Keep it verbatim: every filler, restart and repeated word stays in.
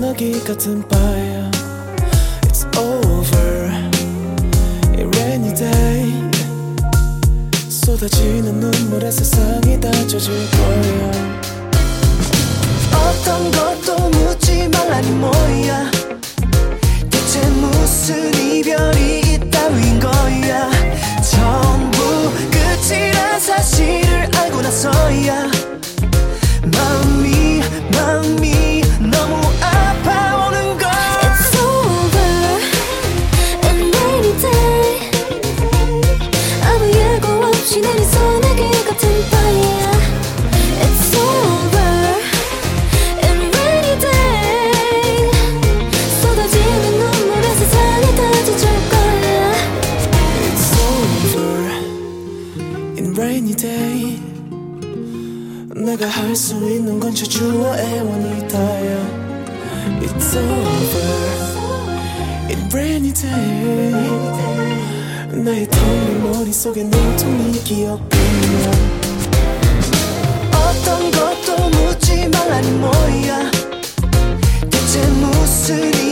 소나기 같은 fire. It's over. A rainy day. 쏟아지는 눈물에 세상이 다 젖을 거야. 어떤 것도 묻지 말라니 뭐야. 대체 무슨 이별이 있다윈 거야. 전부 끝이란 사실을 알고 나서야 마음이 마음이 너무 아파오는 걸. It's over and rainy day. 아무 예고 없이 내린 소나기 같은 fire. It's over and rainy day. 쏟아지는 눈물에 세상이 다 젖을 거야. It's over in rainy day. 내가 할 수 있는 건 저주와 애원이 다야. It's over in rainy day. 나의 텅빈 머릿속에 온통 네 기억뿐이야. 어떤 것도 묻지 말라니 뭐야. 대체 무슨